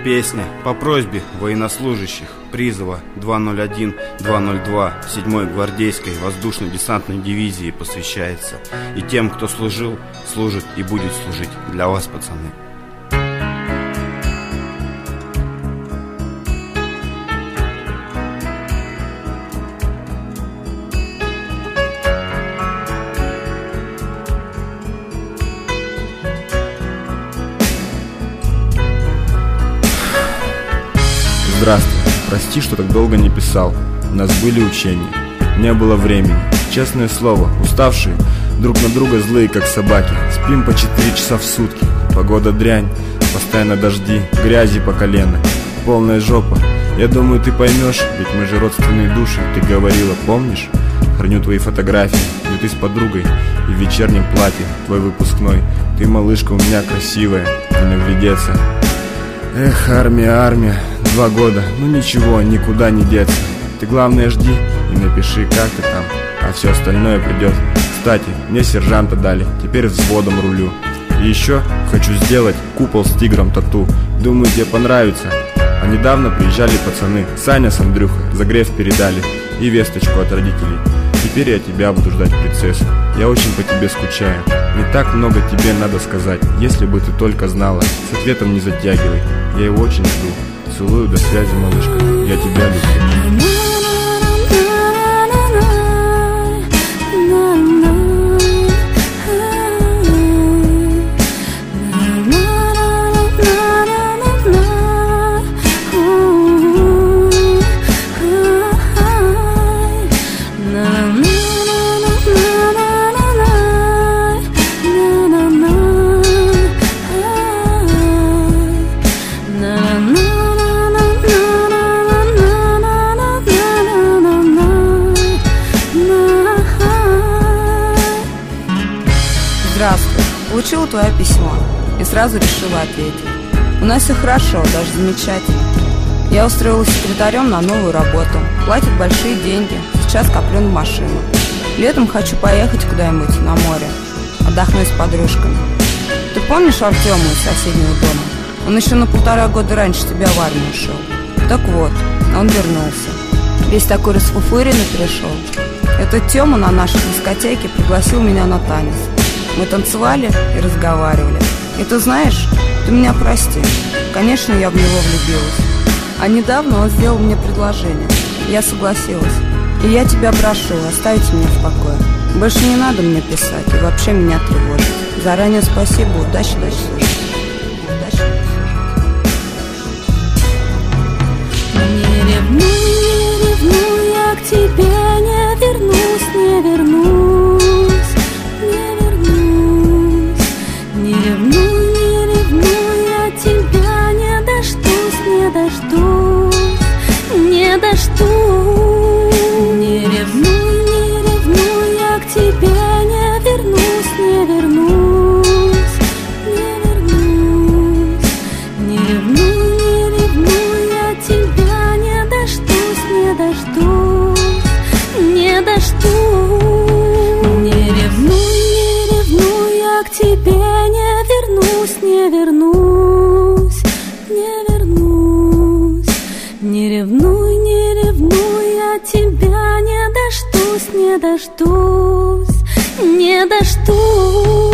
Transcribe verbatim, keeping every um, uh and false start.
Песня по просьбе военнослужащих призыва два ноль один два ноль два седьмой гвардейской воздушно-десантной дивизии посвящается и тем, кто служил, служит и будет служить для вас, пацаны. Здравствуй, прости, что так долго не писал. У нас были учения, не было времени. Честное слово, уставшие, друг на друга злые, как собаки. Спим по четыре часа в сутки. Погода дрянь, постоянно дожди, грязи по колено, полная жопа. Я думаю, ты поймешь, ведь мы же родственные души. Ты говорила, помнишь? Храню твои фотографии, где ты с подругой и в вечернем платье, твой выпускной. Ты, малышка, у меня красивая, не наглядеться. Эх, армия, армия, два года, ну ничего, никуда не деться. Ты главное жди и напиши, как ты там, а все остальное придет. Кстати, мне сержанта дали, теперь взводом рулю. И еще хочу сделать купол с тигром тату. Думаю, тебе понравится. А недавно приезжали пацаны, Саня с Андрюхой, загрев передали и весточку от родителей. Теперь я тебя буду ждать, принцесса. Я очень по тебе скучаю. Не так много тебе надо сказать. Если бы ты только знала. С ответом не затягивай. Я его очень жду. Целую, до связи, малышка. Я тебя люблю. Здравствуй. Получила твое письмо и сразу решила ответить. У нас все хорошо, даже замечательно. Я устроилась секретарем на новую работу. Платят большие деньги. Сейчас коплю на машину. Летом хочу поехать куда-нибудь на море, отдохнуть с подружками. Ты помнишь Артема из соседнего дома? Он еще на полтора года раньше тебя в армию ушел. Так вот, он вернулся. Весь такой расфуфыренный пришел. Этот Тема на нашей дискотеке пригласил меня на танец. Мы танцевали и разговаривали. И ты знаешь, ты меня прости. Конечно, я в него влюбилась. А недавно он сделал мне предложение. Я согласилась. И я тебя прошу, оставить меня в покое. Больше не надо мне писать и вообще меня тревожить. Заранее спасибо, удачи, удачи слушать. Удачи. Не ревнуй, не ревнуй, я к тебе не вернусь, не вернусь. Не ревнуй, не ревнуй, я тебя не дождусь, не дождусь, не дождусь. Не ревнуй, не ревнуй, я к тебе не вернусь, не вернусь, не вернусь. Не ревнуй, не ревнуй, я тебя не дождусь, не дождусь, не дождусь. Не ревнуй, не ревнуй, я к тебе не вернусь, не вернусь, не вернусь. Не ревнуй, не ревнуй, я тебя не дождусь, не дождусь, не дождусь.